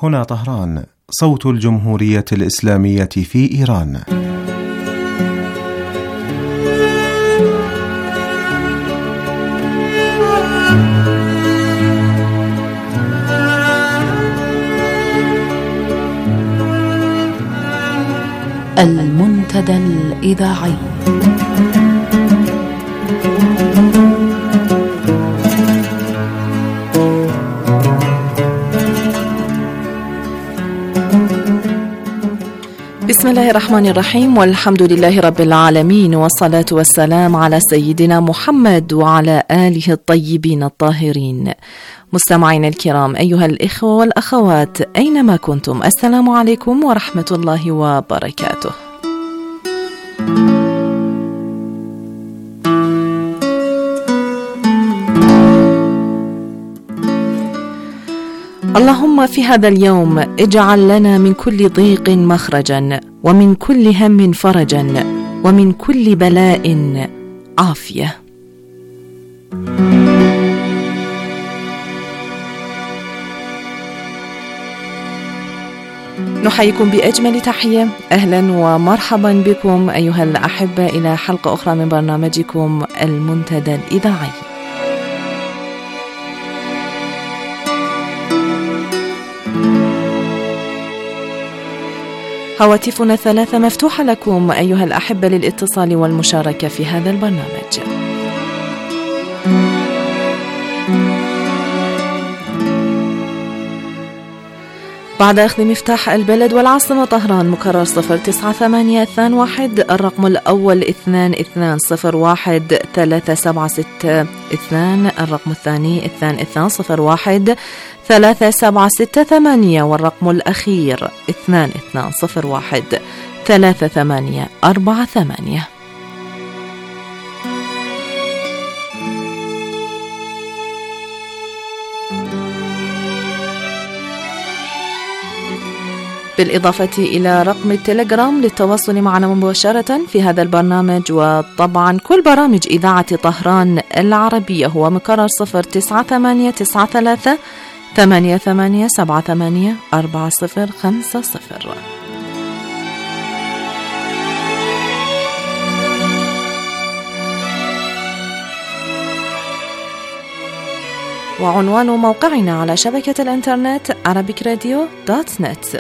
هنا طهران، صوت الجمهورية الإسلامية في إيران. المنتدى الإذاعي. بسم الله الرحمن الرحيم، والحمد لله رب العالمين، والصلاة والسلام على سيدنا محمد وعلى آله الطيبين الطاهرين. مستمعين الكرام، أيها الإخوة والأخوات أينما كنتم، السلام عليكم ورحمة الله وبركاته. اللهم في هذا اليوم اجعل لنا من كل ضيق مخرجا، ومن كل هم فرجا، ومن كل بلاء عافية. نحييكم بأجمل تحية، أهلا ومرحبا بكم أيها الأحبة إلى حلقة أخرى من برنامجكم المنتدى الإذاعي. هواتفنا 3 مفتوحة لكم أيها الأحبة للاتصال والمشاركة في هذا البرنامج. بعد أخذ مفتاح البلد والعاصمة طهران مكرر 09821، الرقم الأول 2201 3762، الرقم الثاني 2201 3768، والرقم الأخير 2201 3848. بالإضافة إلى رقم التليجرام للتواصل معنا مباشرة في هذا البرنامج، وطبعا كل برامج إذاعة طهران العربية، هو مكرر 09893 8878 4050. وعنوان موقعنا على شبكة الإنترنت arabicradio.net.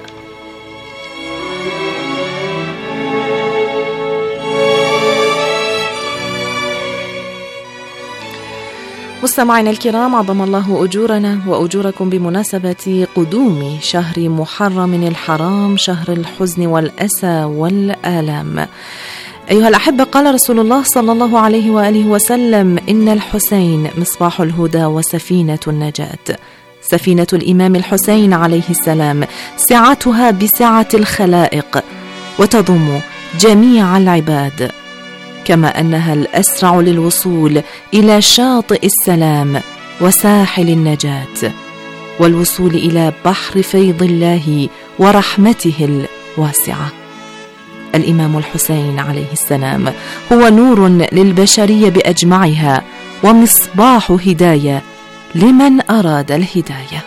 مستمعينا الكرام، عظم الله أجورنا وأجوركم بمناسبة قدوم شهر محرم الحرام، شهر الحزن والأسى والآلام. أيها الأحبة، قال رسول الله صلى الله عليه وآله وسلم: إن الحسين مصباح الهدى وسفينة النجاة. سفينة الإمام الحسين عليه السلام سعتها بسعة الخلائق، وتضم جميع العباد، كما أنها الأسرع للوصول إلى شاطئ السلام وساحل النجاة، والوصول إلى بحر فيض الله ورحمته الواسعة. الإمام الحسين عليه السلام هو نور للبشرية بأجمعها، ومصباح هداية لمن أراد الهداية.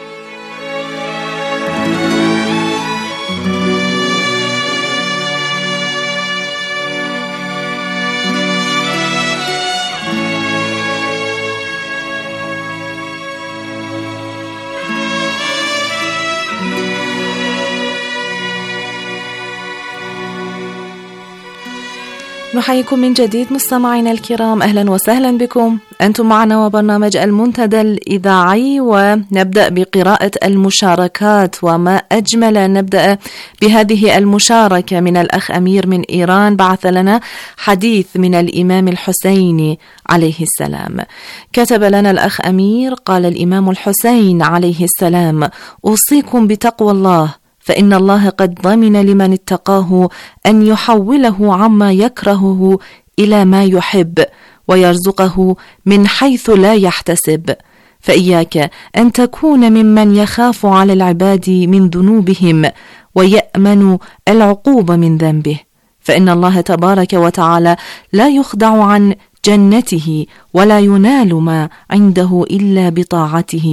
نحييكم من جديد مستمعينا الكرام، أهلا وسهلا بكم. أنتم معنا وبرنامج المنتدى الإذاعي، ونبدأ بقراءة المشاركات. وما أجمل أن نبدأ بهذه المشاركة من الأخ أمير من إيران، بعث لنا حديث من الإمام الحسين عليه السلام. كتب لنا الأخ أمير: قال الإمام الحسين عليه السلام: أوصيكم بتقوى الله، فإن الله قد ضمن لمن اتقاه أن يحوله عما يكرهه إلى ما يحب، ويرزقه من حيث لا يحتسب. فإياك أن تكون ممن يخاف على العباد من ذنوبهم ويأمن العقوبة من ذنبه، فإن الله تبارك وتعالى لا يخدع عن جنته، ولا ينال ما عنده إلا بطاعته،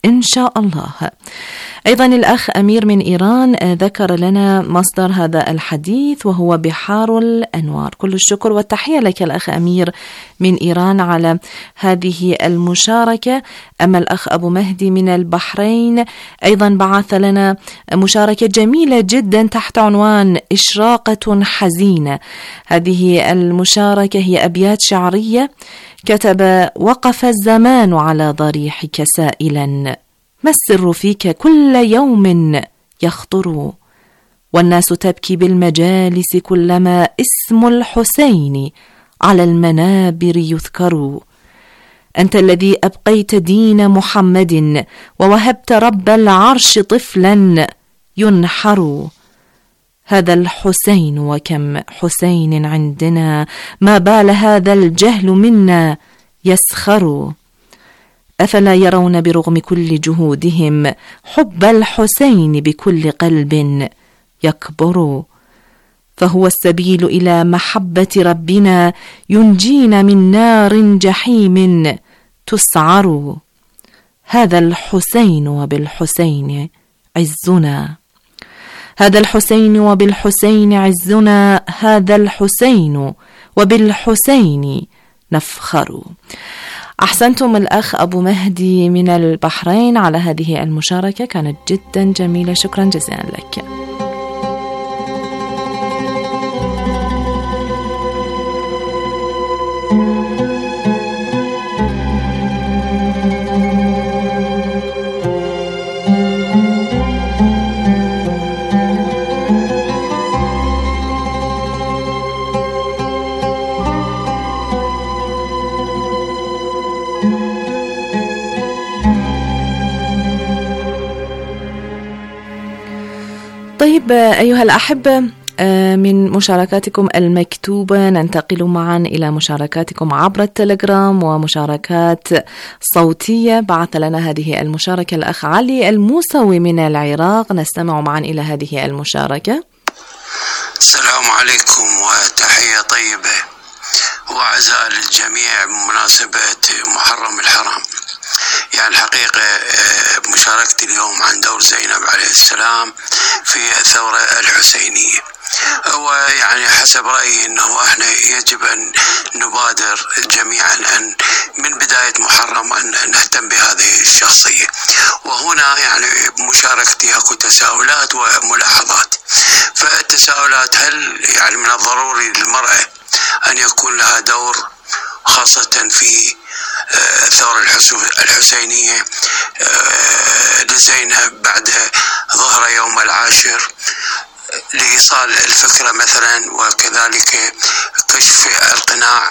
إن شاء الله. أيضا الأخ أمير من إيران ذكر لنا مصدر هذا الحديث وهو بحار الأنوار. كل الشكر والتحية لك الأخ أمير من إيران على هذه المشاركة. أما الأخ أبو مهدي من البحرين أيضا بعث لنا مشاركة جميلة جدا تحت عنوان إشراقة حزينة. هذه المشاركة هي أبيات شعرية كتب: وقف الزمان على ضريحك سائلا ما السر فيك كل يوم يخطر، والناس تبكي بالمجالس كلما اسم الحسين على المنابر يذكر. أنت الذي أبقيت دين محمد ووهبت رب العرش طفلا ينحر. هذا الحسين وكم حسين عندنا، ما بال هذا الجهل منا يسخر. أفلا يرون برغم كل جهودهم حب الحسين بكل قلب يكبر. فهو السبيل إلى محبة ربنا ينجينا من نار جحيم تسعر. هذا الحسين وبالحسين عزنا، هذا الحسين وبالحسين عزنا، هذا الحسين وبالحسين نفخر. أحسنتم الأخ أبو مهدي من البحرين على هذه المشاركة، كانت جدا جميلة، شكرا جزيلا لك. طيب أيها الأحبة، من مشاركاتكم المكتوبة ننتقل معا إلى مشاركاتكم عبر التليجرام ومشاركات صوتية. بعث لنا هذه المشاركة الأخ علي الموسوي من العراق، نستمع معا إلى هذه المشاركة. السلام عليكم وتحية طيبة وعزاء للجميع بمناسبة محرم الحرام. يعني الحقيقة مشاركتي اليوم عن دور زينب عليه السلام في الثورة الحسينية. ويعني حسب رأيي أنه احنا يجب أن نبادر جميعا أن من بداية محرم أن نهتم بهذه الشخصية. وهنا يعني مشاركتي أكو تساؤلات وملاحظات. فالتساؤلات: هل يعني من الضروري للمرأة أن يكون لها دور خاصة في الثورة الحسينية لزينب بعد ظهر يوم العاشر لإيصال الفكرة مثلا، وكذلك كشف القناع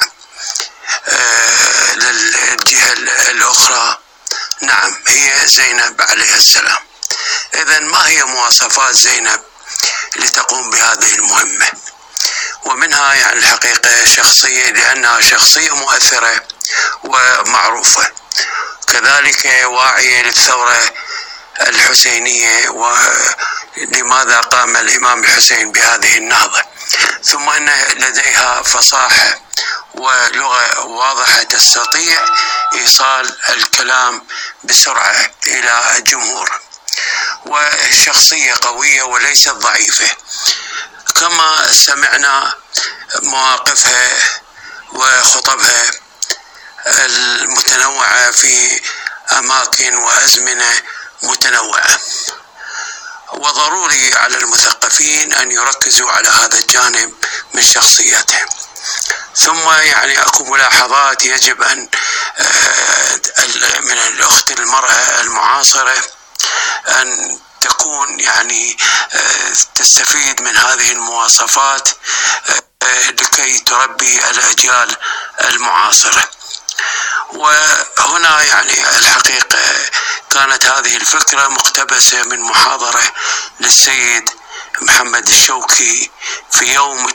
للجهة الأخرى؟ نعم، هي زينب عليه السلام. إذن ما هي مواصفات زينب لتقوم بهذه المهمة؟ ومنها يعني الحقيقة شخصية، لأنها شخصية مؤثرة ومعروفة، كذلك واعية للثورة الحسينية ولماذا قام الإمام الحسين بهذه النهضة، ثم أن لديها فصاحة ولغة واضحة تستطيع إيصال الكلام بسرعة إلى الجمهور، وشخصية قوية وليست ضعيفة. كما سمعنا مواقفها وخطبها المتنوعة في أماكن وأزمنة متنوعة. وضروري على المثقفين أن يركزوا على هذا الجانب من شخصيته. ثم يعني أكو ملاحظات يجب أن من الأخت المرأة المعاصرة أن تكون يعني تستفيد من هذه المواصفات لكي تربي الأجيال المعاصرة. وهنا يعني الحقيقة كانت هذه الفكرة مقتبسة من محاضرة للسيد محمد الشوكي في يوم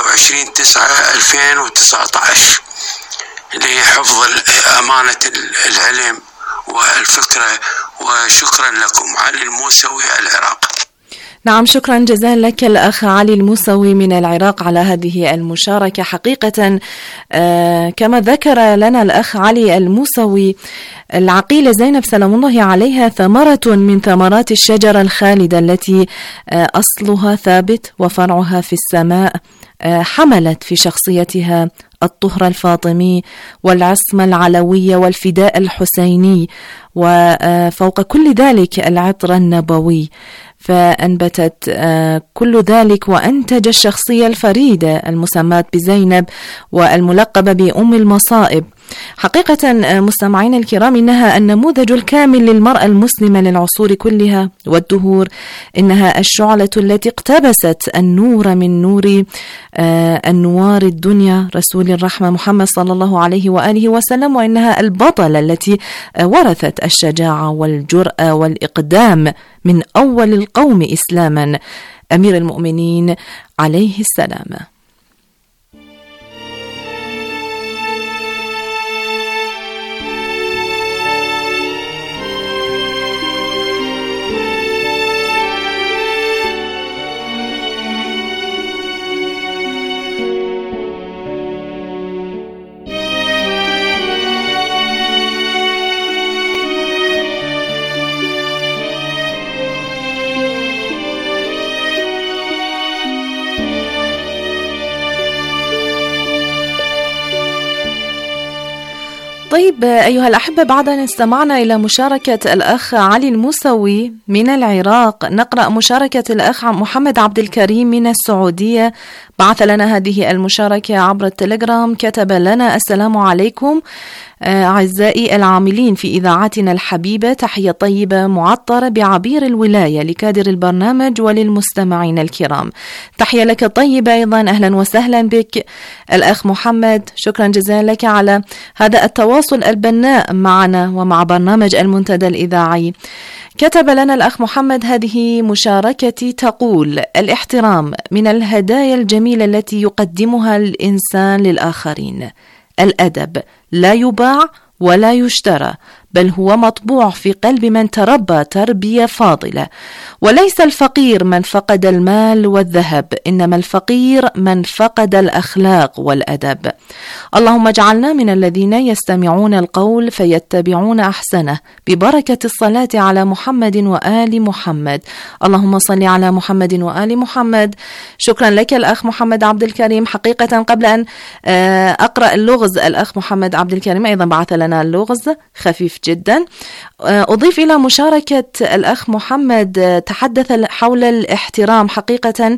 23/9/2019 لحفظ أمانة العلم والفكرة. وشكرا لكم. علي الموسوي، العراق. نعم، شكرا جزيلا لك الأخ علي الموسوي من العراق على هذه المشاركة. حقيقة كما ذكر لنا الأخ علي الموسوي، العقيلة زينب سلام الله عليها ثمرة من ثمرات الشجرة الخالدة التي أصلها ثابت وفرعها في السماء. حملت في شخصيتها الطهر الفاطمي والعصمة العلوية والفداء الحسيني، وفوق كل ذلك العطر النبوي، فأنبتت كل ذلك وأنتج الشخصية الفريدة المسماة بزينب والملقبة بأم المصائب. حقيقة مستمعين الكرام، إنها النموذج الكامل للمرأة المسلمة للعصور كلها والدهور. إنها الشعلة التي اقتبست النور من نور أنوار الدنيا رسول الرحمة محمد صلى الله عليه وآله وسلم، وإنها البطلة التي ورثت الشجاعة والجرأة والإقدام من أول القوم إسلاما، أمير المؤمنين عليه السلام. طيب أيها الأحبة، بعد أن استمعنا إلى مشاركة الأخ علي الموسوي من العراق، نقرأ مشاركة الأخ محمد عبد الكريم من السعودية. بعث لنا هذه المشاركة عبر التليجرام. كتب لنا: السلام عليكم أعزائي العاملين في إذاعتنا الحبيبة، تحية طيبة معطرة بعبير الولاية لكادر البرنامج وللمستمعين الكرام. تحية لك طيبة أيضا، أهلا وسهلا بك الأخ محمد. شكرا جزيلا لك على هذا التواصل البناء معنا ومع برنامج المنتدى الإذاعي. كتب لنا الأخ محمد: هذه مشاركتي تقول: الاحترام من الهدايا الجميلة التي يقدمها الإنسان للآخرين. الأدب لا يباع ولا يشترى، بل هو مطبوع في قلب من تربى تربية فاضلة. وليس الفقير من فقد المال والذهب، إنما الفقير من فقد الأخلاق والأدب. اللهم اجعلنا من الذين يستمعون القول فيتبعون أحسنه، ببركة الصلاة على محمد وآل محمد. اللهم صل على محمد وآل محمد. شكرا لك الأخ محمد عبد الكريم. حقيقة قبل أن أقرأ اللغز، الأخ محمد عبد الكريم أيضا بعث لنا اللغز خفيف جدا. أضيف إلى مشاركة الأخ محمد، تحدث حول الاحترام. حقيقة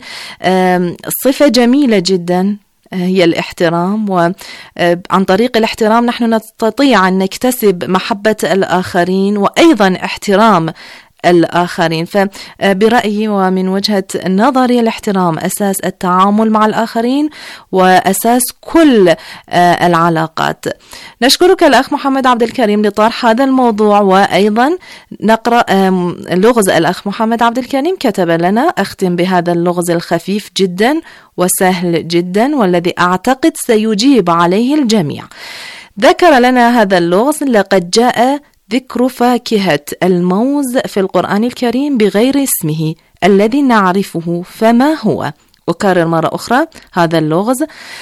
صفة جميلة جدا هي الاحترام، وعن طريق الاحترام نحن نستطيع أن نكتسب محبة الآخرين وأيضا احترام الآخرين. فبرأيي ومن وجهة نظري الاحترام أساس التعامل مع الآخرين وأساس كل العلاقات. نشكرك الأخ محمد عبد الكريم لطرح هذا الموضوع. وأيضا نقرأ لغز الأخ محمد عبد الكريم. كتب لنا: أختم بهذا اللغز الخفيف جدا وسهل جدا، والذي أعتقد سيجيب عليه الجميع. ذكر لنا هذا اللغز: لقد جاء ذكر فاكهة الموز في القرآن الكريم بغير اسمه الذي نعرفه، فما هو؟ أكرر مرة أخرى هذا اللغز: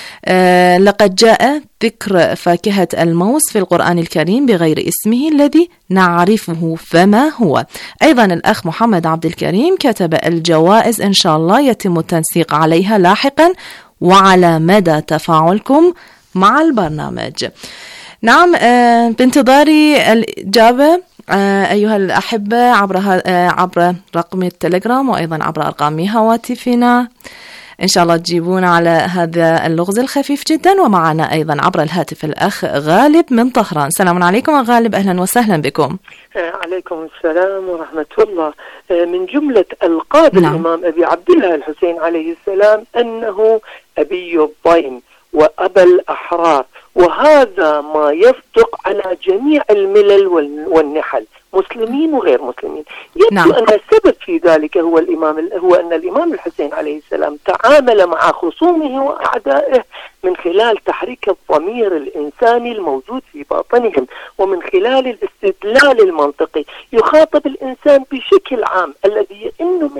لقد جاء ذكر فاكهة الموز في القرآن الكريم بغير اسمه الذي نعرفه، فما هو؟ أيضا الأخ محمد عبد الكريم كتب: الجوائز إن شاء الله يتم التنسيق عليها لاحقا وعلى مدى تفاعلكم مع البرنامج. نعم، بانتظار الإجابة أيها الأحبة عبر رقم التليجرام وأيضا عبر أرقام هواتفنا. إن شاء الله تجيبون على هذا اللغز الخفيف جدا. ومعنا أيضا عبر الهاتف الأخ غالب من طهران. السلام عليكم غالب، أهلا وسهلا بكم. عليكم السلام ورحمة الله. من جملة ألقاب الإمام أبي عبد الله الحسين عليه السلام أنه أبي الضيم وأبا الأحرار، وهذا ما يصدق على جميع الملل والنحل، مسلمين وغير مسلمين. يبدو أن السبب في ذلك هو أن الإمام الحسين عليه السلام تعامل مع خصومه وأعدائه من خلال تحريك الضمير الإنساني الموجود في باطنهم، ومن خلال الاستدلال المنطقي. يخاطب الإنسان بشكل عام الذي يئن من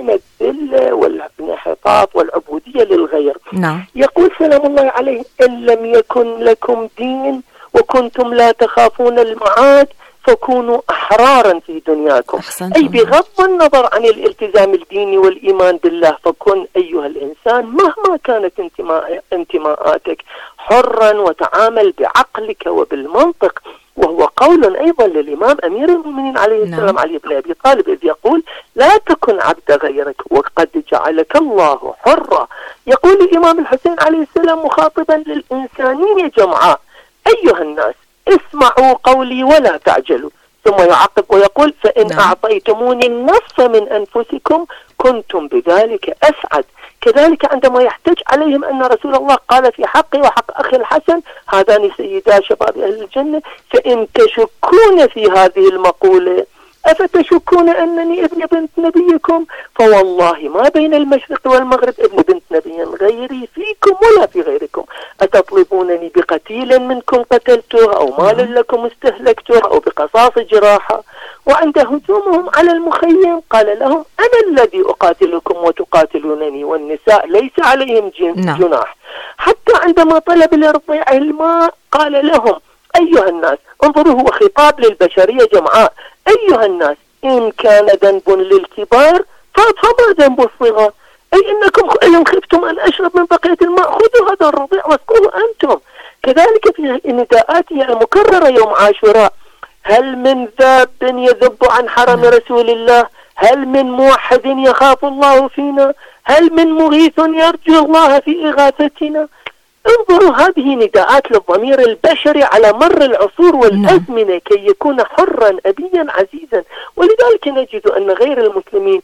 الذلة والانحطاط والعبودية للغير. نعم. يقول سلام الله عليه: إن لم يكن لكم دين وكنتم لا تخافون المعاد فكونوا أحرارا في دنياكم. أي بغض النظر عن الالتزام الديني والإيمان بالله، فكن أيها الإنسان مهما كانت انتماءاتك حرا وتعامل بعقلك وبالمنطق. وهو قول أيضا للإمام أمير المؤمنين عليه السلام علي بن أبي طالب إذ يقول: لا تكن عبد غيرك وقد جعلك الله حرا. يقول الإمام الحسين عليه السلام مخاطبا للإنسانية جمعاء: أيها الناس اسمعوا قولي ولا تعجلوا. ثم يعقب ويقول: فإن أعطيتموني النصف من أنفسكم كنتم بذلك أسعد. كذلك عندما يحتج عليهم أن رسول الله قال في حقي وحق أخي الحسن: هذان سيدا شباب أهل الجنة، فإن تشكون في هذه المقولة أفتشكون أنني ابن بنت نبيكم؟ فوالله ما بين المشرق والمغرب ابن بنت نبي غيري فيكم ولا في غيركم. أتطلبونني بقتيل منكم قتلته أو مال لكم استهلكته أو بقصاص جراحة؟ وعند هجومهم على المخيم قال لهم: أنا الذي أقاتلكم وتقاتلونني، والنساء ليس عليهم جناح. حتى عندما طلب لرضيعه الماء قال لهم: أيها الناس، انظروا، هو خطاب للبشرية جمعاء، أيها الناس إن كان ذنب للكبار فما ذنب الصغار؟ أي إنكم إن خفتم أن أشرب من بقية الماء خذوا هذا الرضيع واسقوه أنتم. كذلك في نداءاته المكررة يوم عاشوراء: هل من ذاب يذب عن حرم رسول الله؟ هل من موحد يخاف الله فينا؟ هل من مغيث يرجو الله في إغاثتنا؟ انظروا، هذه نداءات للضمير البشري على مر العصور والأزمنة كي يكون حرا أبيا عزيزا. ولذلك نجد أن غير المسلمين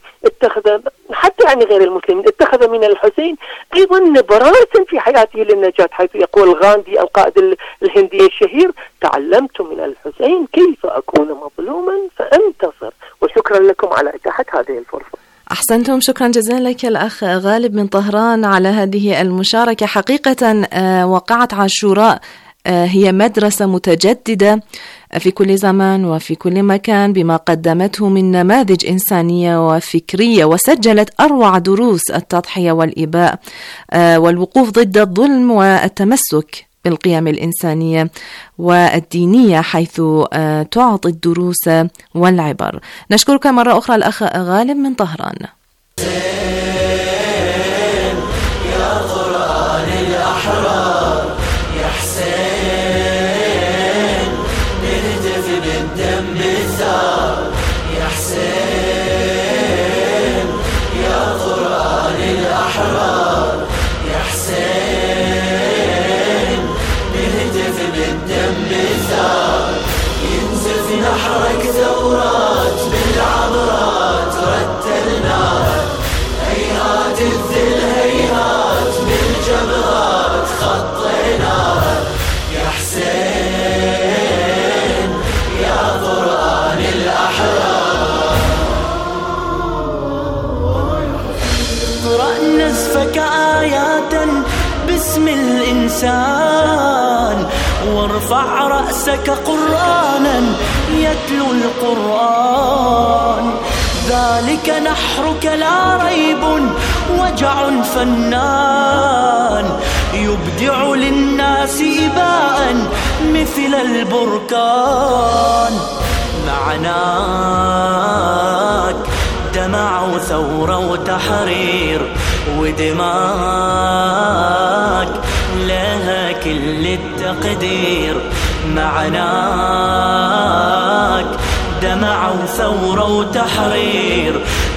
اتخذ من الحسين أيضا نبراسا في حياته للنجاة، حيث يقول غاندي القائد الهندي الشهير: تعلمت من الحسين كيف أكون مظلوما فأنتصر. وشكرا لكم على إتاحة هذه الفرصة. أحسنتم، شكرا جزيلا لك الأخ غالب من طهران على هذه المشاركة. حقيقة وقعة عاشوراء هي مدرسة متجددة في كل زمان وفي كل مكان بما قدمته من نماذج إنسانية وفكرية، وسجلت أروع دروس التضحية والإباء والوقوف ضد الظلم والتمسك بالقيم الإنسانية والدينية، حيث تعطي الدروس والعبر. نشكرك مرة أخرى الأخ غالب من طهران. يا قرآن الأحرار يا حسين، نهتف بالدم الثار يا حسين، يا قرآن الأحرار يا حسين، نهتف بالدم الثار، ينزف نحرك ثورات بالعبرات رتلناها، هيهات الذل هيهات بالجبهات خطيناها يا حسين، يا قرآن الأحرار. اقرأ نزفك آيات باسم الإنسان، وارفع رأسك قرآنا يتلو القرآن، ذلك نحرك لا ريب وجع فنان، يبدع للناس إباء مثل البركان، معناك دمع ثورة وتحرير، ودماك لها كل التقدير، معناك دمع وثورة وتحرير،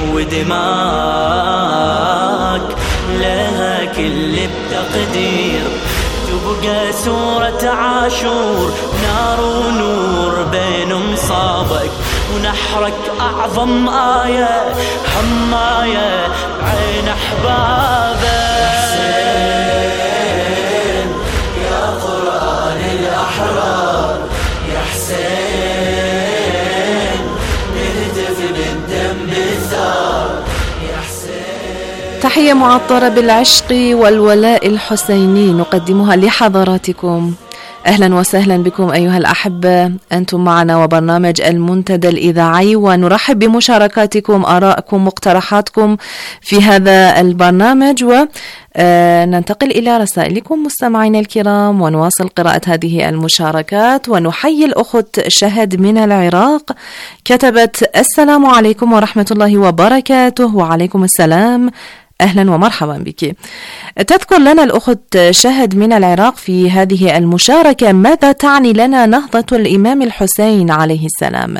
ودماك لها كل التقدير، تبقى سورة عاشور نار ونور بين مصابك، ونحرك أعظم آية حماية عين أحبابك. يا قرآن الأحرار يا حسين، نهتف بالدم الثار يا حسين. تحية معطرة بالعشق والولاء الحسيني نقدمها لحضراتكم أهلا وسهلا بكم أيها الأحبة، أنتم معنا وبرنامج المنتدى الإذاعي، ونرحب بمشاركاتكم، آرائكم، مقترحاتكم في هذا البرنامج، وننتقل إلى رسائلكم مستمعينا الكرام ونواصل قراءة هذه المشاركات. ونحيي الأخت شهد من العراق، كتبت: السلام عليكم ورحمة الله وبركاته. وعليكم السلام، أهلا ومرحبا بك. تذكر لنا الأخت شهد من العراق في هذه المشاركة ماذا تعني لنا نهضة الإمام الحسين عليه السلام.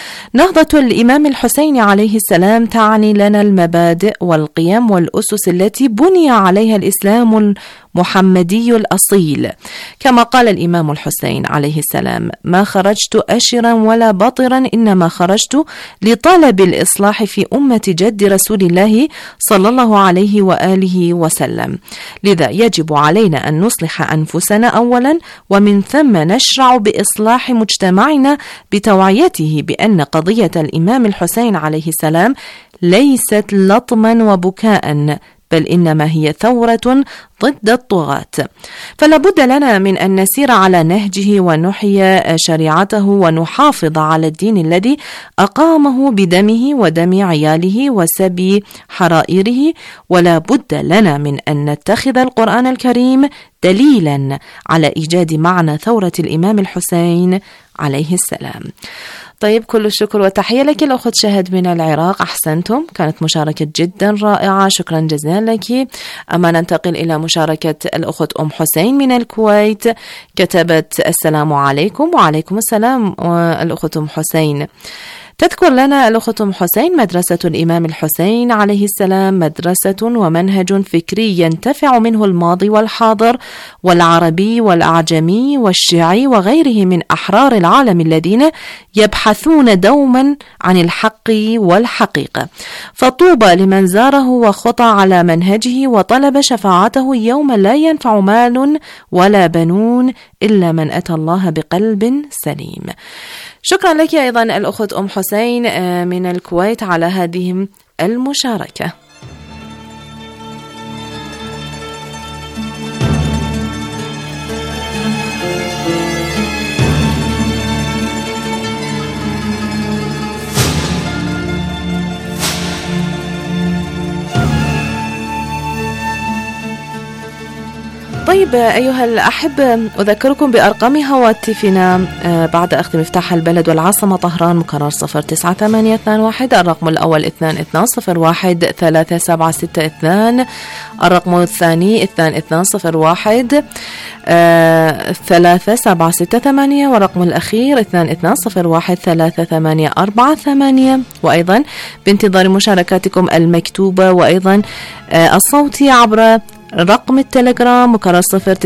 نهضة الإمام الحسين عليه السلام تعني لنا المبادئ والقيم والأسس التي بني عليها الإسلام المحمدي الأصيل، كما قال الإمام الحسين عليه السلام: ما خرجت أشرا ولا بطرا، إنما خرجت لطلب الإصلاح في أمة جد رسول الله صلى الله عليه وآله وسلم. لذا يجب علينا أن نصلح أنفسنا أولا، ومن ثم نشرع بإصلاح مجتمعنا بتوعيته بأن قضية الإمام الحسين عليه السلام ليست لطما وبكاء، بل إنما هي ثورة ضد الطغاة. فلا بد لنا من أن نسير على نهجه ونحيي شريعته ونحافظ على الدين الذي أقامه بدمه ودم عياله وسبي حرائره. ولا بد لنا من أن نتخذ القرآن الكريم دليلا على إيجاد معنى ثورة الإمام الحسين عليه السلام. طيب، كل الشكر والتحية لك الأخت شهد من العراق، أحسنتم، كانت مشاركة جدا رائعة، شكرا جزيلا لك. أما ننتقل إلى مشاركة الأخت أم حسين من الكويت، كتبت: السلام عليكم. وعليكم السلام الأخت أم حسين. تذكر لنا الأخت أم حسين مدرسة الإمام الحسين عليه السلام مدرسة ومنهج فكري ينتفع منه الماضي والحاضر والعربي والأعجمي والشيعي وغيره من أحرار العالم الذين يبحثون دوما عن الحق والحقيقة. فطوبى لمن زاره وخطى على منهجه وطلب شفاعته يوم لا ينفع مال ولا بنون إلا من أتى الله بقلب سليم. شكرا لك أيضا الأخت أم حسين من الكويت على هذه المشاركة. طيب أيها الأحبة، أذكركم بأرقام هواتفنا بعد أخذ مفتاح البلد والعاصمة طهران: مكرر 09821، الرقم الأول 22013762، الرقم الثاني 2201 3768، والرقم الأخير 2201 3848. وأيضا بانتظار مشاركاتكم المكتوبة وأيضا الصوتي عبر رقم التليجرام مكرر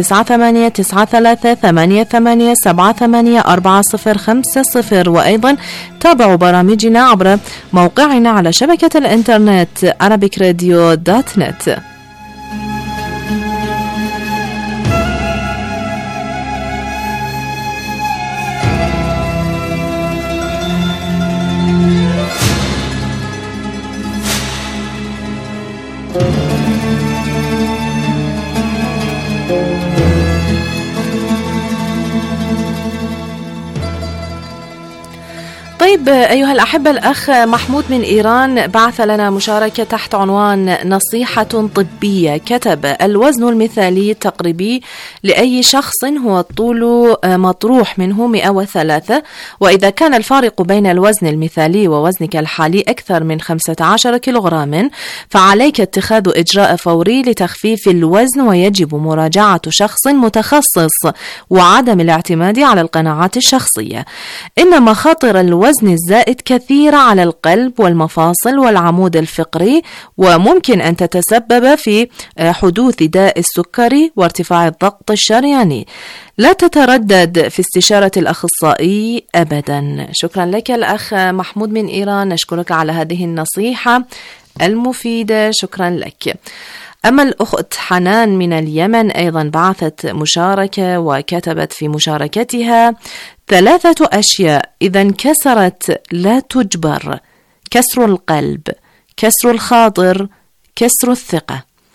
0933888784050. وأيضا تابعوا برامجنا عبر موقعنا على شبكة الإنترنت arabicradio.net. طيب أيها الأحبة، الأخ محمود من إيران بعث لنا مشاركة تحت عنوان نصيحة طبية. كتب: الوزن المثالي التقريبي لأي شخص هو الطول مطروح منه 103، وإذا كان الفارق بين الوزن المثالي ووزنك الحالي أكثر من 15 كيلوغراما فعليك اتخاذ إجراء فوري لتخفيف الوزن، ويجب مراجعة شخص متخصص وعدم الاعتماد على القناعات الشخصية. إن مخاطر الوزن الزائد كثيرة على القلب والمفاصل والعمود الفقري، وممكن أن تتسبب في حدوث داء السكري وارتفاع الضغط الشرياني. لا تتردد في استشارة الأخصائي أبدا. شكرا لك الأخ محمود من إيران، نشكرك على هذه النصيحة المفيدة، شكرا لك. أما الأخت حنان من اليمن أيضا بعثت مشاركة وكتبت في مشاركتها: 3 أشياء إذا انكسرت لا تجبر: كسر القلب، كسر الخاطر، كسر الثقة.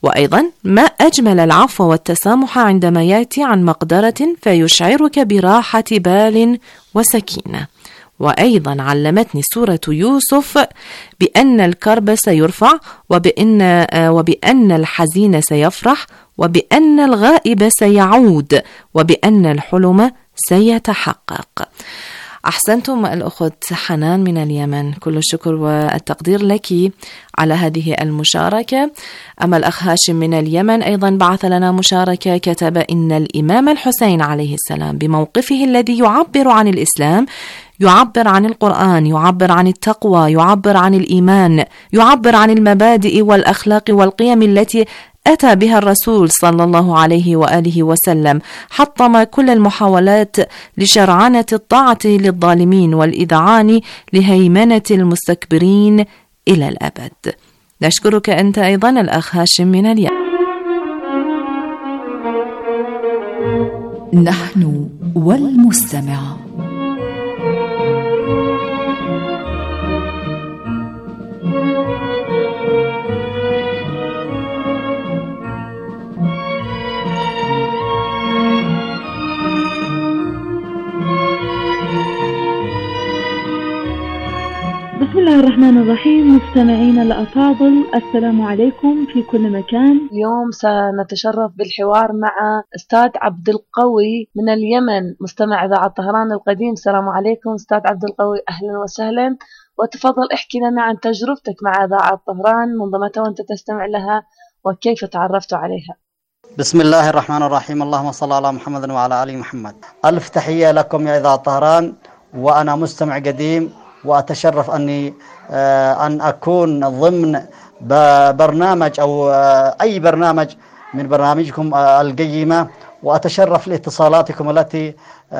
وأيضا ما أجمل العفو والتسامح عندما يأتي عن مقدرة فيشعرك براحة بال وسكينة. وأيضا علمتني سورة يوسف بأن الكرب سيرفع، وبأن الحزين سيفرح، وبأن الغائب سيعود، وبأن الحلم سيتحقق. أحسنتم الأخت حنان من اليمن، كل الشكر والتقدير لك على هذه المشاركة. أما الأخ هاشم من اليمن أيضا بعث لنا مشاركة، كتب: إن الإمام الحسين عليه السلام بموقفه الذي يعبر عن الإسلام، يعبر عن القرآن، يعبر عن التقوى، يعبر عن الإيمان، يعبر عن المبادئ والأخلاق والقيم التي أتى بها الرسول صلى الله عليه وآله وسلم، حطم كل المحاولات لشرعنة الطاعة للظالمين والإذعان لهيمنة المستكبرين إلى الأبد. نشكرك أنت أيضا الأخ هاشم من اليمن. نحن والمستمع. بسم الله الرحمن الرحيم. مستمعينا الأفاضل، السلام عليكم في كل مكان. اليوم سنتشرف بالحوار مع أستاذ عبد القوي من اليمن، مستمع إذاعة طهران القديم. السلام عليكم أستاذ عبد القوي، أهلا وسهلا، وتفضل احكي لنا عن تجربتك مع إذاعة طهران، منذ متى وأنت تستمع لها وكيف تعرفت عليها. بسم الله الرحمن الرحيم، اللهم صل على محمد وعلى آل محمد. ألف تحية لكم يا إذاعة طهران، وأنا مستمع قديم وأتشرف أن أكون ضمن برنامج أو أي برنامج من برنامجكم القيمة، وأتشرف لاتصالاتكم التي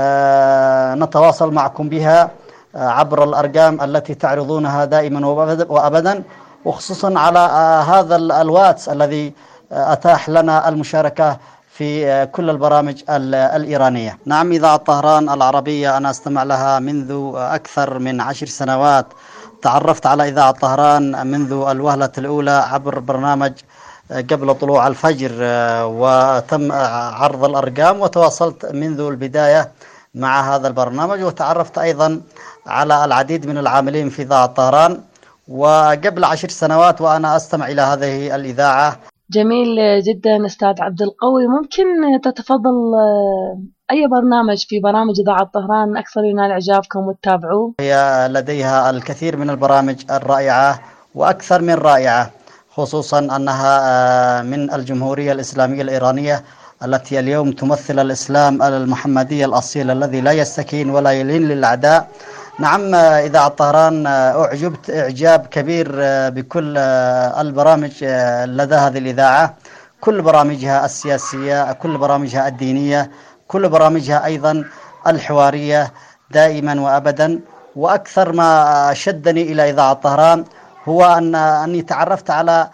نتواصل معكم بها عبر الأرقام التي تعرضونها دائما وأبدا، وخصوصا على هذا الواتس الذي أتاح لنا المشاركة في كل البرامج الإيرانية. نعم، إذاعة طهران العربية أنا أستمع لها منذ أكثر من 10 سنوات. تعرفت على إذاعة طهران منذ الوهلة الأولى عبر برنامج قبل طلوع الفجر، وتم عرض الأرقام، وتواصلت منذ البداية مع هذا البرنامج، وتعرفت أيضا على العديد من العاملين في إذاعة طهران، وقبل 10 سنوات وأنا أستمع إلى هذه الإذاعة. جميل جدا أستاذ عبد القوي، ممكن تتفضل أي برنامج في برامج إذاعة طهران أكثر ينال إعجابكم وتتابعوه؟ هي لديها الكثير من البرامج الرائعة وأكثر من رائعة، خصوصا أنها من الجمهورية الإسلامية الإيرانية التي اليوم تمثل الإسلام المحمدي الأصيل الذي لا يستكين ولا يلين للأعداء. نعم، إذاعة طهران أعجبت إعجاب كبير بكل البرامج لدى هذه الإذاعة، كل برامجها السياسية، كل برامجها الدينية، كل برامجها أيضا الحوارية دائما وأبدا. وأكثر ما شدني إلى إذاعة طهران هو أني تعرفت على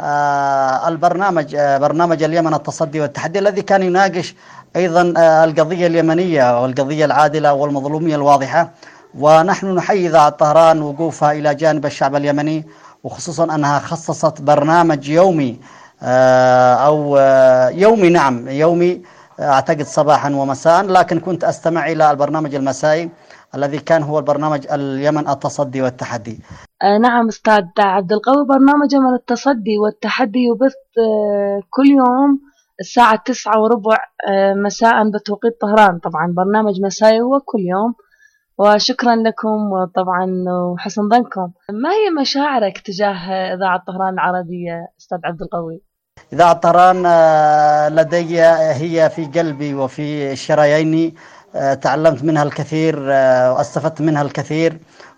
برنامج اليمن التصدي والتحدي، الذي كان يناقش أيضا القضية اليمنية والقضية العادلة والمظلومية الواضحة. ونحن نحيي إذاعة طهران وقوفها إلى جانب الشعب اليمني، وخصوصا أنها خصصت برنامج يومي أو يومي، نعم يومي، أعتقد صباحا ومساء، لكن كنت أستمع إلى البرنامج المسائي الذي كان هو البرنامج اليمن التصدي والتحدي. نعم أستاذ عبد القوي، برنامج يمن التصدي والتحدي يبث كل يوم الساعة 9:15 مساء بتوقيت طهران، طبعا برنامج مسائي هو كل يوم. وشكرا لكم وطبعا وحسن ظنكم. ما هي مشاعرك تجاه إذاعة طهران العربية أستاذ عبد القوي؟ إذاعة طهران لدي هي في قلبي وفي شراييني، تعلمت منها الكثير واستفدت منها الكثير،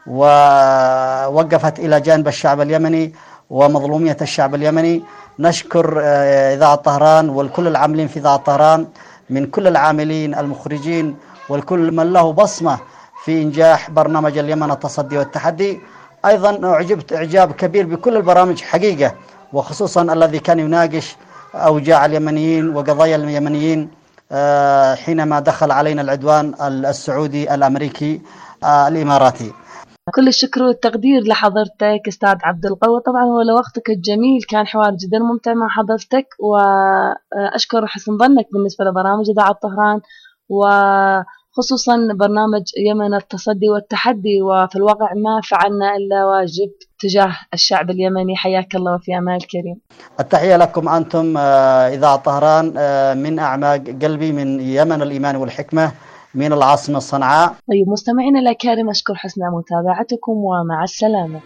ووقفت إلى جانب الشعب اليمني ومظلومية الشعب اليمني. نشكر إذاعة طهران والكل العاملين في إذاعة طهران، من كل العاملين المخرجين والكل من له بصمة في إنجاح برنامج اليمن التصدي والتحدي. أيضا أعجبت إعجاب كبير بكل البرامج حقيقة، وخصوصا الذي كان يناقش أوجاع اليمنيين وقضايا اليمنيين حينما دخل علينا العدوان السعودي الأمريكي الإماراتي. كل الشكر والتقدير لحضرتك أستاذ عبد القوي. طبعا هو لوقتك الجميل، كان حوار جدا ممتع مع حضرتك، وأشكر حسن ظنك بالنسبة لبرامج إذاعة طهران، وخصوصا برنامج يمن التصدي والتحدي. وفي الواقع ما فعلنا إلا واجب تجاه الشعب اليمني. حياك الله وفي أمان الكريم. التحية لكم أنتم إذاعة طهران من أعماق قلبي، من يمن الإيمان والحكمة، من العاصمة صنعاء. طيب مستمعينا الأكارم، أشكر حسن متابعتكم ومع السلامة.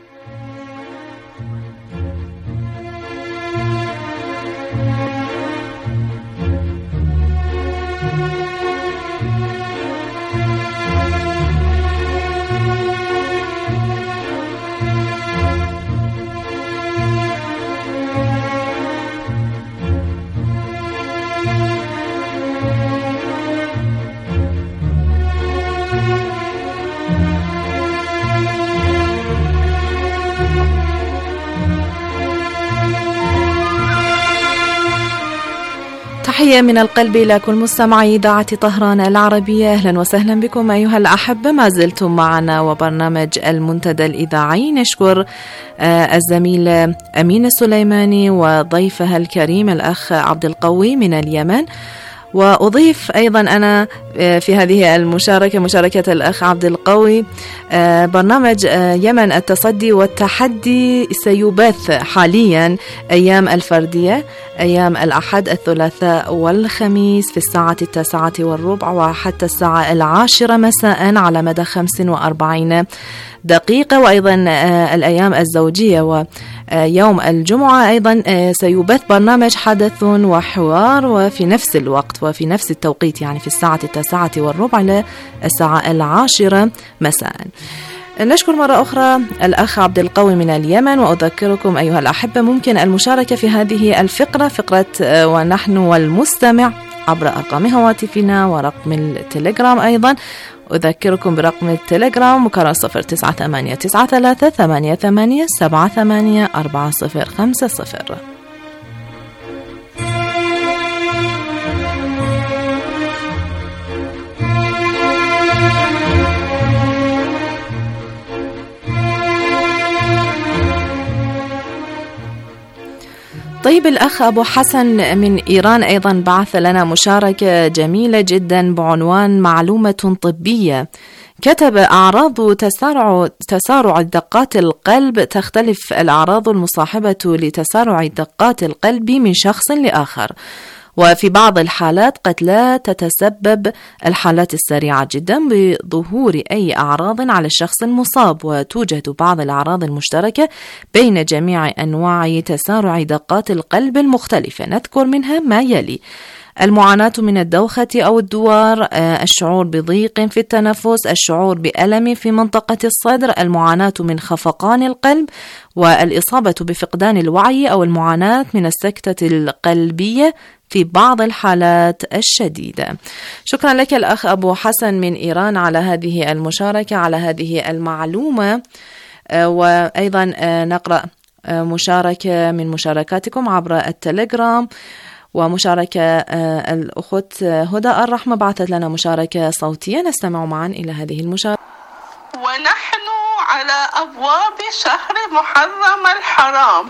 تحية من القلب إلى كل مستمعي إذاعة طهران العربية. أهلا وسهلا بكم أيها الأحبة، ما زلتم معنا وبرنامج المنتدى الإذاعي. نشكر الزميل أمين السليماني وضيفها الكريم الأخ عبد القوي من اليمن. وأضيف أيضا أنا في هذه المشاركة، مشاركة الأخ عبد القوي، برنامج يمن التصدي والتحدي سيبث حاليا أيام الفردية، أيام الأحد الثلاثاء والخميس في الساعة 9:15 وحتى الساعة 10 مساء على مدى 45 دقيقة. وأيضا الأيام الزوجية ويوم الجمعة أيضا سيبث برنامج حدث وحوار، وفي نفس الوقت وفي نفس التوقيت، يعني في الساعة 9:15 إلى الساعة 10 مساء. نشكر مرة أخرى الأخ عبد القوي من اليمن. وأذكركم أيها الأحبة ممكن المشاركة في هذه الفقرة، فقرة ونحن والمستمع، عبر أرقام هواتفنا ورقم التليجرام. أيضا أذكركم برقم التليجرام مكرر 098938784050. طيب الأخ أبو حسن من إيران أيضا بعث لنا مشاركة جميلة جدا بعنوان معلومة طبية. كتب: أعراض تسارع دقات القلب تختلف الأعراض المصاحبة لتسارع دقات القلب من شخص لآخر، وفي بعض الحالات قد لا تتسبب الحالات السريعة جدا بظهور أي أعراض على الشخص المصاب، وتوجد بعض الأعراض المشتركة بين جميع أنواع تسارع دقات القلب المختلفة. نذكر منها ما يلي: المعاناة من الدوخة أو الدوار، الشعور بضيق في التنفس، الشعور بألم في منطقة الصدر، المعاناة من خفقان القلب، والإصابة بفقدان الوعي أو المعاناة من السكتة القلبية في بعض الحالات الشديدة. شكرا لك الأخ أبو حسن من إيران على هذه المشاركة، على هذه المعلومة. وأيضا نقرأ مشاركة من مشاركاتكم عبر التليجرام، ومشاركة الأخت هدى الرحمة بعثت لنا مشاركة صوتية، نستمع معا إلى هذه المشاركة. ونحن على أبواب شهر محرم الحرام،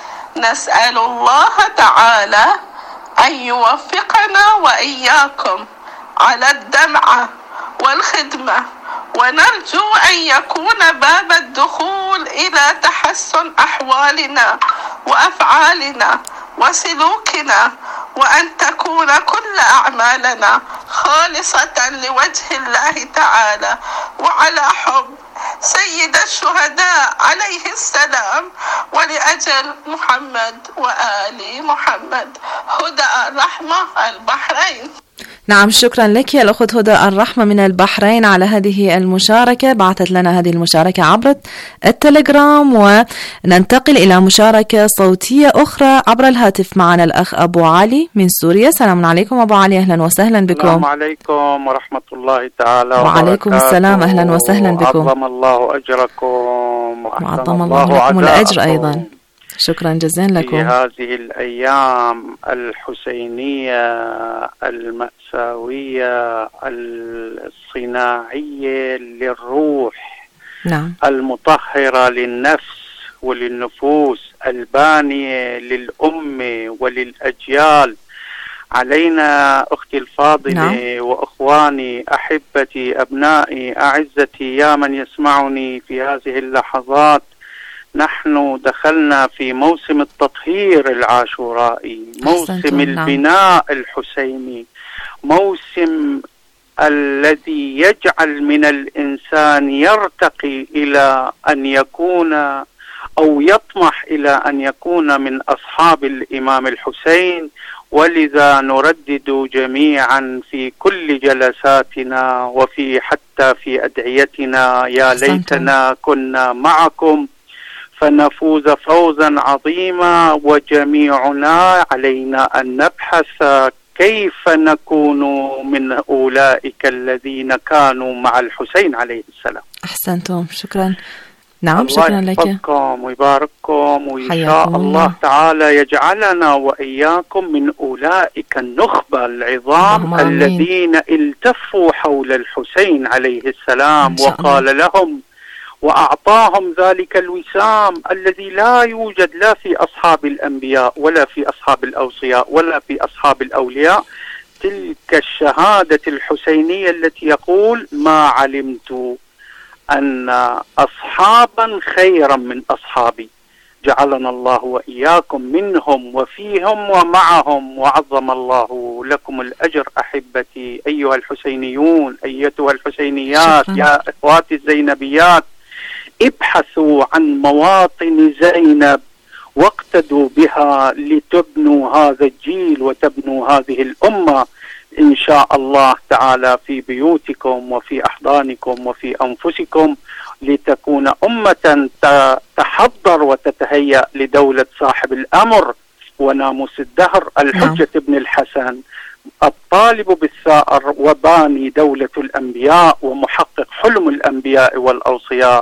نسأل الله تعالى أن يوفقنا وإياكم على الدمعة والخدمة، ونرجو أن يكون باب الدخول إلى تحسن أحوالنا وأفعالنا وسلوكنا، وأن تكون كل أعمالنا خالصة لوجه الله تعالى وعلى حب سيد الشهداء عليه السلام، ولأجل محمد وآل محمد. هدى الرحمة، البحرين. نعم، شكرا لك يا الأخت هدى الرحمة من البحرين على هذه المشاركة. بعثت لنا هذه المشاركة عبر التليجرام. وننتقل إلى مشاركة صوتية أخرى عبر الهاتف. معنا الأخ أبو علي من سوريا. سلام عليكم أبو علي، أهلا وسهلا بكم. السلام عليكم ورحمة الله تعالى وعليكم السلام، أهلا وسهلا بكم. عظم الله أجركم وعظم الله لكم الأجر أيضا. شكرا جزيلا لكم. في هذه الأيام الحسينية المأساوية الصناعية للروح نعم. المطهرة للنفس وللنفوس، البانية للأمة وللأجيال. علينا أختي الفاضلة، نعم. وأخواني أحبتي أبنائي أعزتي، يا من يسمعني في هذه اللحظات، نحن دخلنا في موسم التطهير العاشورائي، موسم البناء الحسيني، موسم الذي يجعل من الإنسان يرتقي إلى أن يكون أو يطمح إلى أن يكون من أصحاب الإمام الحسين. ولذا نردد جميعا في كل جلساتنا وفي حتى في أدعيتنا: يا ليتنا كنا معكم فنفوز فوزا عظيما. وجميعنا علينا أن نبحث كيف نكون من أولئك الذين كانوا مع الحسين عليه السلام. أحسنتم، شكرا. نعم، شكرا لك. الله يحفظكم ويبارككم، وإن شاء الله تعالى يجعلنا وإياكم من أولئك النخبة العظام الذين التفوا حول الحسين عليه السلام، وقال لهم وأعطاهم ذلك الوسام الذي لا يوجد لا في أصحاب الأنبياء ولا في أصحاب الأوصياء ولا في أصحاب الأولياء، تلك الشهادة الحسينية التي يقول: ما علمت أن أصحابا خيرا من أصحابي. جعلنا الله وإياكم منهم وفيهم ومعهم، وعظم الله لكم الأجر أحبتي أيها الحسينيون، أيتها الحسينيات، يا إخواتي الزينبيات. ابحثوا عن مواطن زينب واقتدوا بها لتبنوا هذا الجيل وتبنوا هذه الأمة إن شاء الله تعالى في بيوتكم وفي أحضانكم وفي أنفسكم، لتكون أمة تحضر وتتهيأ لدولة صاحب الأمر وناموس الدهر، الحجة ابن الحسن، الطالب بالثأر وباني دولة الأنبياء ومحقق حلم الأنبياء والأوصياء،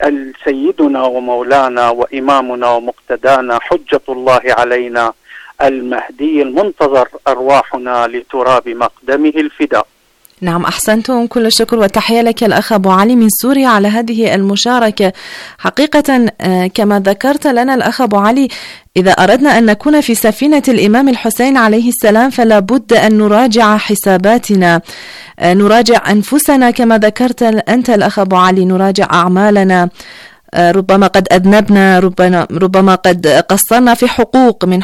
سيدنا ومولانا وإمامنا ومقتدانا حجة الله علينا المهدي المنتظر، أرواحنا لتراب مقدمه الفداء. نعم، أحسنتم، كل الشكر والتحية لك الأخ أبو علي من سوريا على هذه المشاركة. حقيقة كما ذكرت لنا الأخ أبو علي، إذا أردنا أن نكون في سفينة الإمام الحسين عليه السلام فلا بد أن نراجع حساباتنا، نراجع أنفسنا كما ذكرت أنت الأخ أبو علي، نراجع أعمالنا. ربما قد أذنبنا، ربما قد قصرنا في حقوق من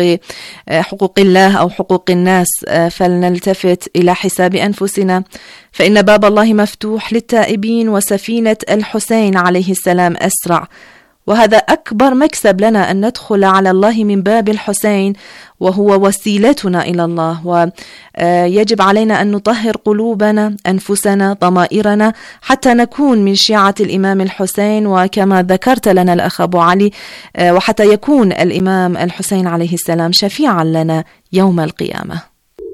حقوق الله أو حقوق الناس، فلنلتفت إلى حساب أنفسنا، فإن باب الله مفتوح للتائبين وسفينة الحسين عليه السلام أسرع، وهذا أكبر مكسب لنا أن ندخل على الله من باب الحسين، وهو وسيلتنا إلى الله. ويجب علينا أن نطهر قلوبنا، أنفسنا، ضمائرنا، حتى نكون من شيعة الإمام الحسين، وكما ذكرت لنا الأخ أبو علي، وحتى يكون الإمام الحسين عليه السلام شفيعا لنا يوم القيامة.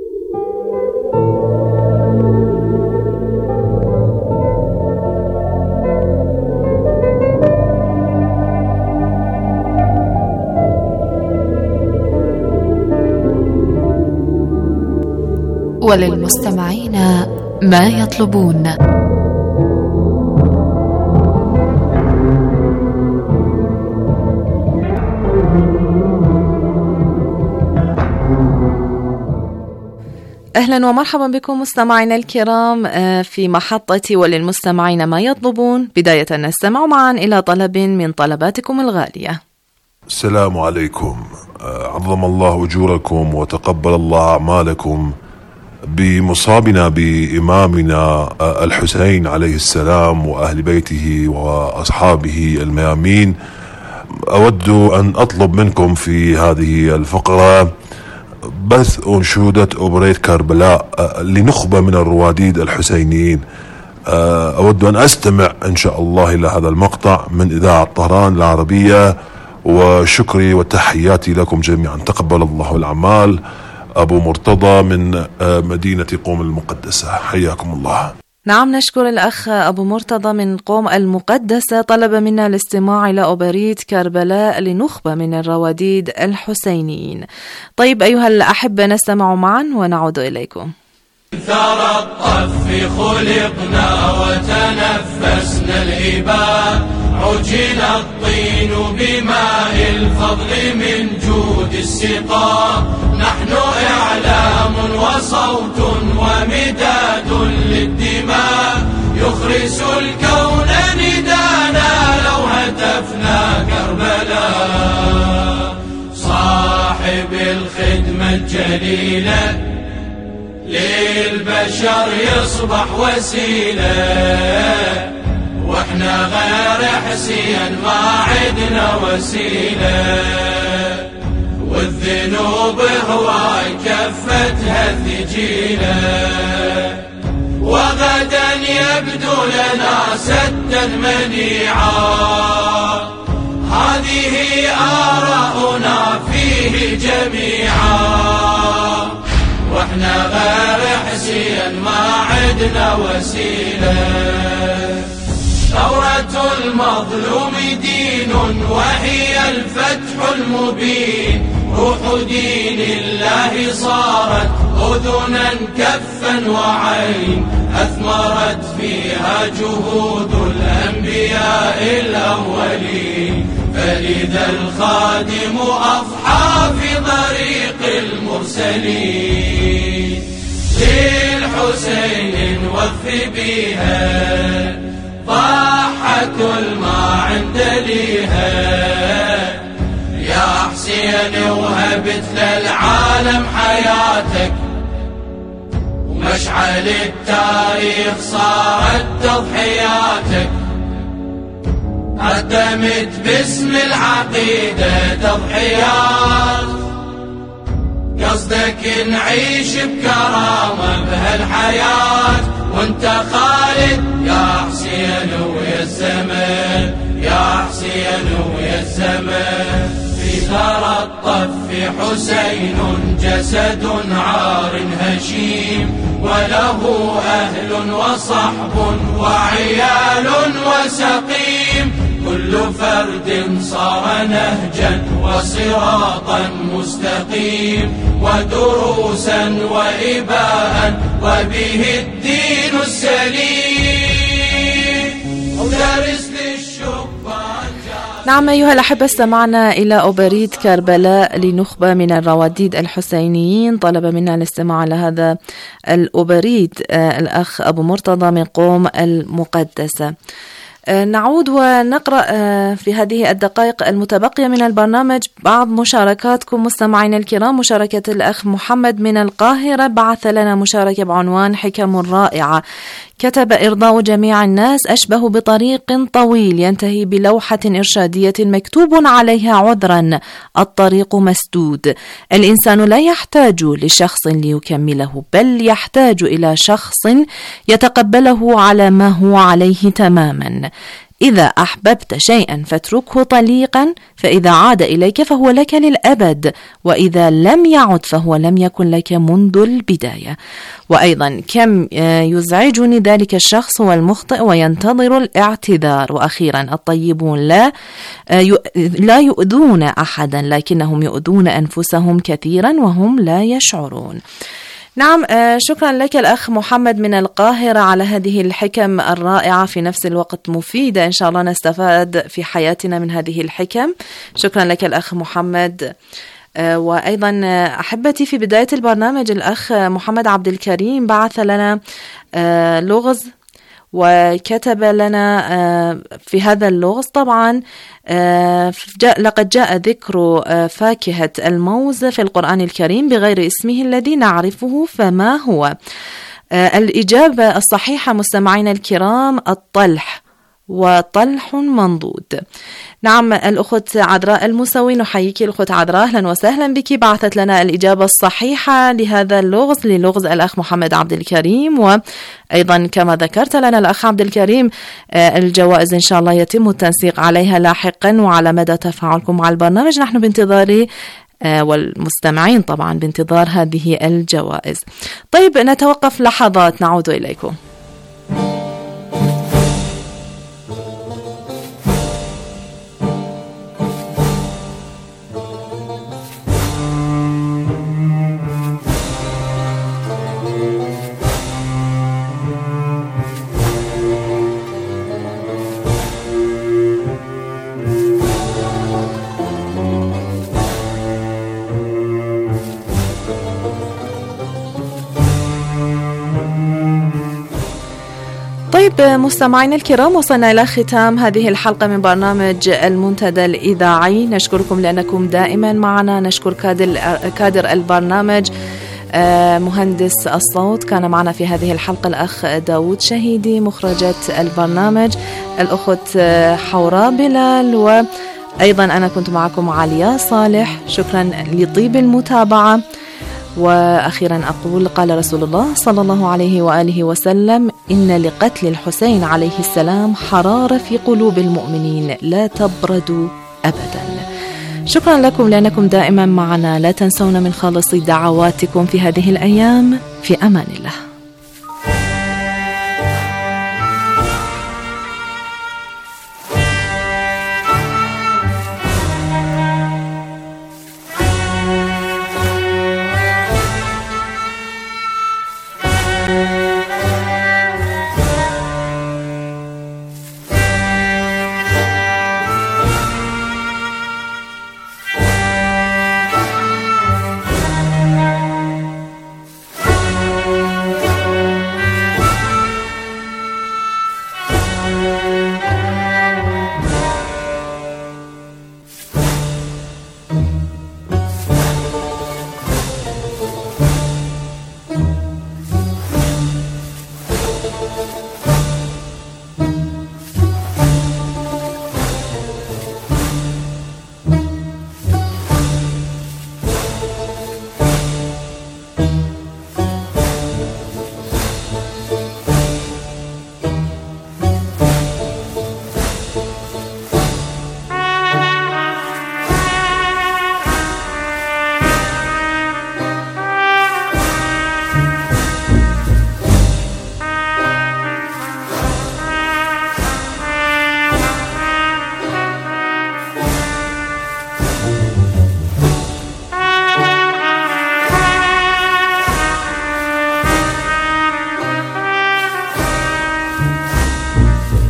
وللمستمعين ما يطلبون. أهلا ومرحبا بكم مستمعينا الكرام في محطة وللمستمعين ما يطلبون. بداية نستمع معا إلى طلب من طلباتكم الغالية. السلام عليكم، عظم الله أجوركم وتقبل الله أعمالكم بمصابنا بإمامنا الحسين عليه السلام وأهل بيته وأصحابه الميامين. أود أن أطلب منكم في هذه الفقرة بث أنشودة أوبريت كربلاء لنخبة من الرواديد الحسينيين. أود أن أستمع إن شاء الله إلى هذا المقطع من إذاعة طهران العربية، وشكري وتحياتي لكم جميعا. تقبل الله الأعمال. أبو مرتضى من مدينة قوم المقدسة، حياكم الله. نعم، نشكر الأخ أبو مرتضى من قوم المقدسة، طلب منا الاستماع إلى أوبريت كربلاء لنخبة من الرواديد الحسينيين. طيب أيها الأحبة، نستمع معا ونعود إليكم. ثرى الطف خلقنا وتنفسنا الإباء، عجن الطين بماء الفضل من جود السقاء، نحن إعلام وصوت ومداد للدماء، يخرس الكون ندانا لو هتفنا كربلاء، صاحب الخدمة الجليلة للبشر يصبح وسيلة، واحنا غير حسين ما عدنا وسيلة، والذنوب هواي كفتها الثجيلة، وغدا يبدو لنا سدا منيعا، هذه آراؤنا فيه جميعا، واحنا غير حسين ما عدنا وسيلة، ثورة المظلوم دين وهي الفتح المبين، روح دين الله صارت أذنا كفا وعين، أثمرت فيها جهود الأنبياء الأولين، فإذا الخادم أضحى في طريق المرسلين، للحسين وف بيها ضحة ما عند ليها، يا حسين وهبت للعالم حياتك، ومشعل التاريخ صارت تضحياتك، قدمت باسم العقيدة تضحيات، قصدك نعيش بكرامة بهالحياة، وانت خالد يا حسين ويا الزمن، يا حسين ويا الزمن، في ثرى الطف حسين جسد عار هشيم، وله أهل وصحب وعيال وسقيم، كل فرد صار نهجا وصراطا مستقيم، ودروسا وإباء وبه الدين السليم، ودرس للشبان. نعم أيها الأحبة، استمعنا إلى أوبريت كربلاء لنخبة من الرواديد الحسينيين. طلب منا الاستماع على هذا الأوبريت الأخ أبو مرتضى من قوم المقدسة. نعود ونقرأ في هذه الدقائق المتبقية من البرنامج بعض مشاركاتكم مستمعين الكرام. مشاركة الأخ محمد من القاهرة بعث لنا مشاركة بعنوان حكم رائعة، كتب: إرضاء جميع الناس أشبه بطريق طويل ينتهي بلوحة إرشادية مكتوب عليها عذرا: الطريق مسدود. الإنسان لا يحتاج لشخص ليكمله، بل يحتاج إلى شخص يتقبله على ما هو عليه تماما. إذا أحببت شيئا فاتركه طليقا، فإذا عاد إليك فهو لك للأبد، وإذا لم يعد فهو لم يكن لك منذ البداية. وأيضا كم يزعجني ذلك الشخص والمخطئ وينتظر الاعتذار. وأخيرا الطيبون لا يؤذون أحدا، لكنهم يؤذون أنفسهم كثيرا وهم لا يشعرون. نعم، شكرا لك الأخ محمد من القاهرة على هذه الحكم الرائعة، في نفس الوقت مفيدة، إن شاء الله نستفاد في حياتنا من هذه الحكم. شكرا لك الأخ محمد. وأيضا أحبتي، في بداية البرنامج الأخ محمد عبد الكريم بعث لنا لغز، وكتب لنا في هذا اللغز طبعا لقد جاء ذكر فاكهة الموز في القرآن الكريم بغير اسمه الذي نعرفه، فما هو؟ الإجابة الصحيحة مستمعين الكرام الطلح، وطلح منضود. نعم، الأخت عذراء المسوي، نحييك الأخت عذراء، أهلا وسهلا بك، بعثت لنا الإجابة الصحيحة لهذا اللغز، للغز الأخ محمد عبد الكريم. وأيضا كما ذكرت لنا الأخ عبد الكريم، الجوائز إن شاء الله يتم التنسيق عليها لاحقا، وعلى مدى تفاعلكم مع البرنامج نحن بانتظار والمستمعين طبعا بانتظار هذه الجوائز. طيب، نتوقف لحظات، نعود إليكم. مستمعينا الكرام، وصلنا إلى ختام هذه الحلقة من برنامج المنتدى الإذاعي. نشكركم لأنكم دائما معنا. نشكر كادر البرنامج مهندس الصوت، كان معنا في هذه الحلقة الأخ داود شهيدي، مخرجة البرنامج الأخت حوراء بلال، وأيضا أنا كنت معكم عليا صالح. شكرا لطيب المتابعة. وأخيرا أقول قال رسول الله صلى الله عليه وآله وسلم: إن لقتل الحسين عليه السلام حرارة في قلوب المؤمنين لا تبرد أبدا. شكرا لكم لأنكم دائما معنا. لا تنسونا من خالص دعواتكم في هذه الأيام. في أمان الله.